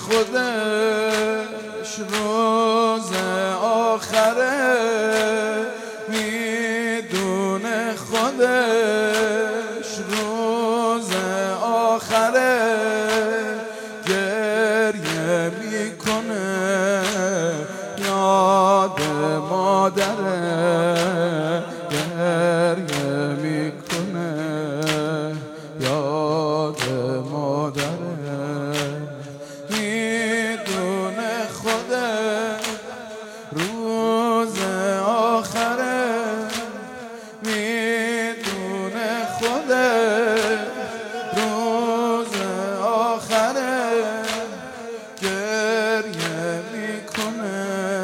خودش روز آخره، میدونه خودش روز آخره، گریه میکنه یاد مادره، گریه میکنه یاد مادره، میدونه خودش روز آخره، میدونه خودش روز آخره، گریه میکنه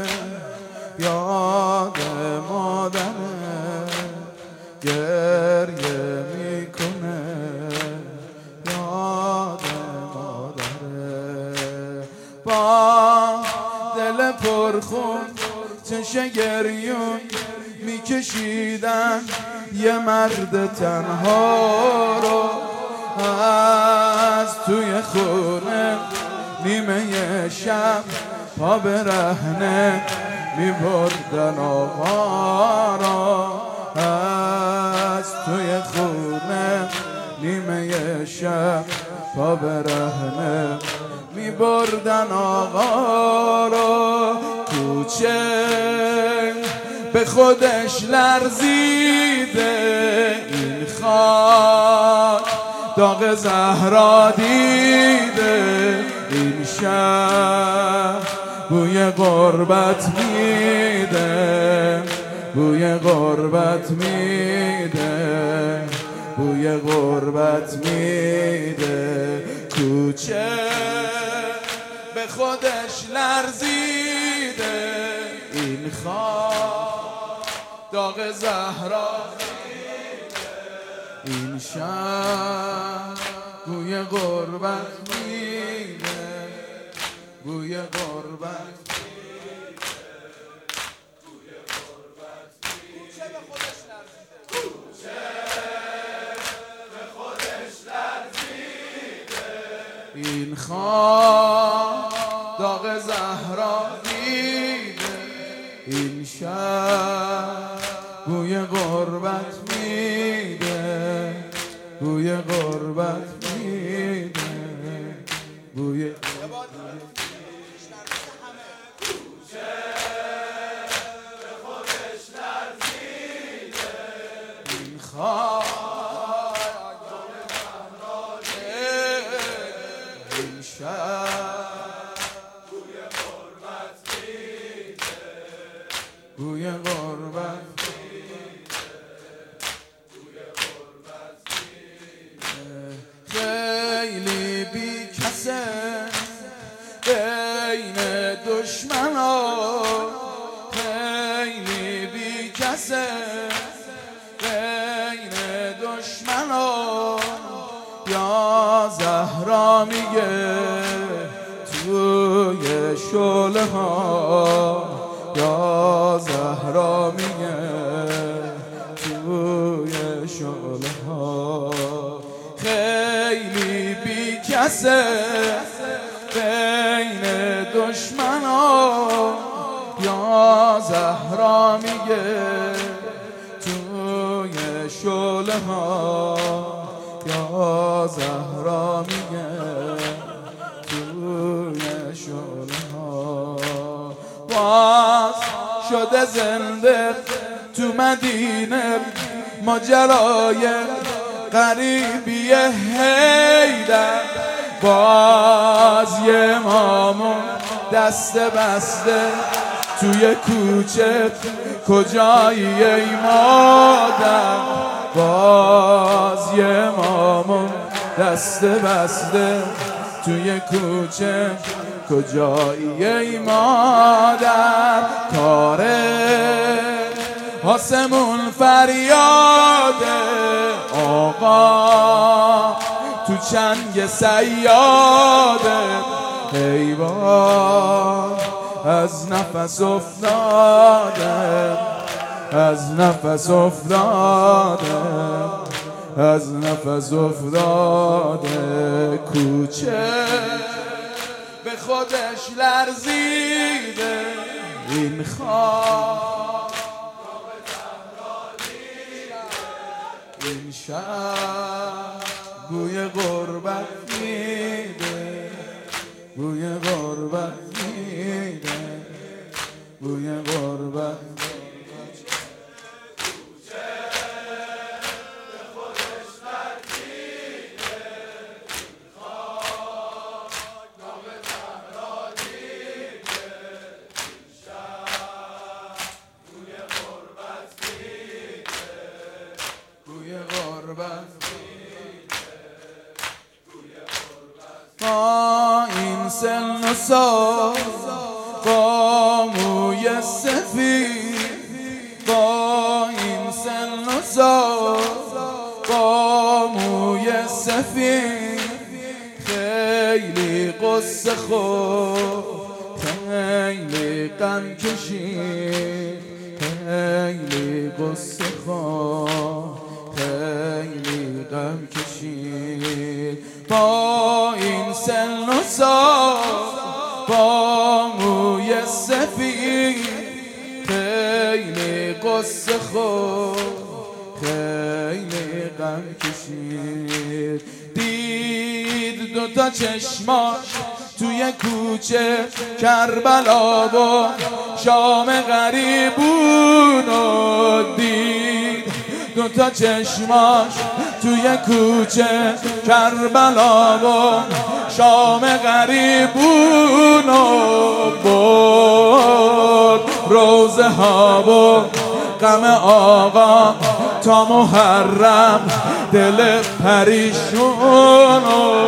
یاد مادره، گریه میکنه یاد مادره. با دل پرخون چشم گریون میکشیدن یه مرد تنها رو، از توی خونه نیمه شب پا برهنه میبردن آقا را، از توی خونه نیمه شب پا برهنه میبردن آقا را. کوچه به خودش لرزیده، این خاک داغ زهرا دیده، این شهر بوی غربت میده، بوی غربت میده، بوی غربت میده. کوچه به خودش لرزیده، این خاک داغ زهرا دیده، این شهر بوی غربت میده، بوی غربت میده، بوی غربت میده. کوچه به خودش لرزیده، کوچه به خودش لرزیده، این خاک داغ زهرا دیده، این شهر بوی غربت میده، بوی غربت میده، بوی بوی غربت میده، بوی غربت میده. خیلی بی کسه بین دشمنا، خیلی بی کسه بین دشمنا، یا زهرا میگه توی شعله ها، یا زهرا میگه توی شعله ها. خیلی بی کسه بین دشمنا، یا زهرا میگه توی شعله ها، یا زهرا میگه توی شعله ها. باز شده زنده تو مدینه ماجرای غریبی حیدر، باز یه مامون دست بسته توی کوچه، کجایی ای مادر؟ باز یه مامون دست بسته توی کوچه، کجایی ای مادر؟ کاره آسمون فریاده، آقا تو چنگ صیاده، حیوان از نفس افتاده، از نفس افتاده، از نفس افتاده. کوچه به به خودش لرزیده. این خواب این شب بوی غربت میده، بوی غربت میده، بوی غربت. با این سن و سال، با موی سفید، با این سن و سال، با موی سفید، خیلی قصه خود، خیلی غم کشید، خیلی قصه خود، خیلی غم کشید. با این سن و سال، با موی سفید، خیلی قصه خود، خیلی غم کشید. دید دوتا چشماش توی کوچه کربلا و شام غریبونو دید. دوتا چشماش توی کوچه کربلا و شام غریبونو برد. روزه ها و غم آقا تا محرم دل پریشونو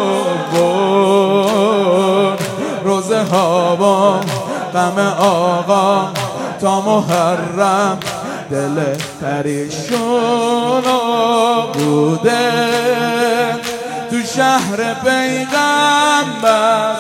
برد. روزه ها و غم آقا تا محرم دل پریشونو بوده. تو شهر پیغمبر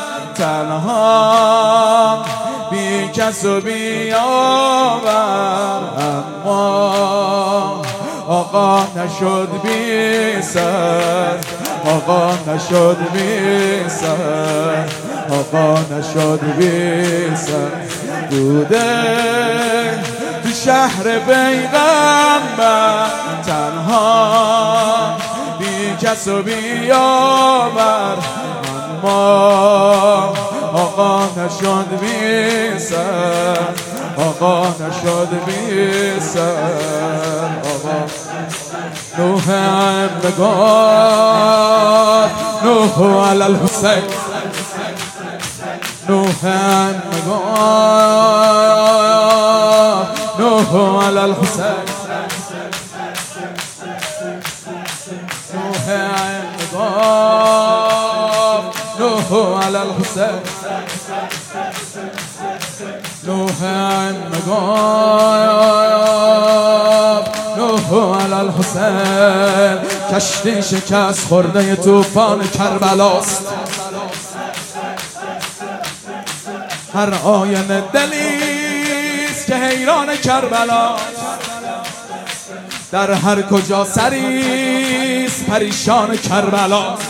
تنها بی کس و بی آور، اما آقا نشد بی سر، آقا نشد بی سر، آقا نشد بی سر. بوده تو شهر پیغمبر تنها بی کس و بی آور، اما آقا نشد بی سر، آقا نشد بی سر. آقا نوح امگار، نوح علی الحسین، نوح امگار، نوح علی الحسین، نوح امگار، نوح علی الحسین، نوح امگار، نوح علی الحسین. کشتی شکست خورده طوفان کربلاست، هر آینه دلیست که حیران کربلاست، در هر کجا سریست پریشان کربلاست.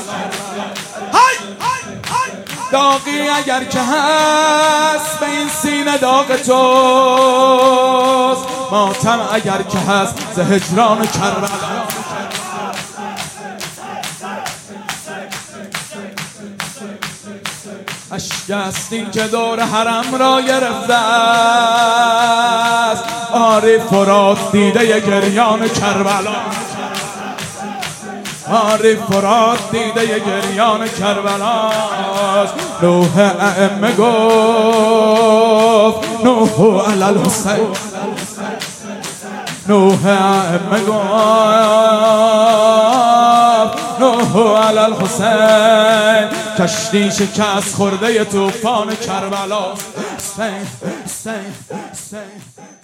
داغی اگر که هست به این سینه داغ توست، ماتم اگر که هست ز هجران کربلاست. اشک است این که دور حرم را گرفته است، آری فرات دیده گریان کربلا، آری فرات دیده گریان کربلاست. نوح ائمه گفت نوح علی الحسین، نوح ائمه گفت نوح علی الحسین. کشتی شکست خورده طوفان کربلاست.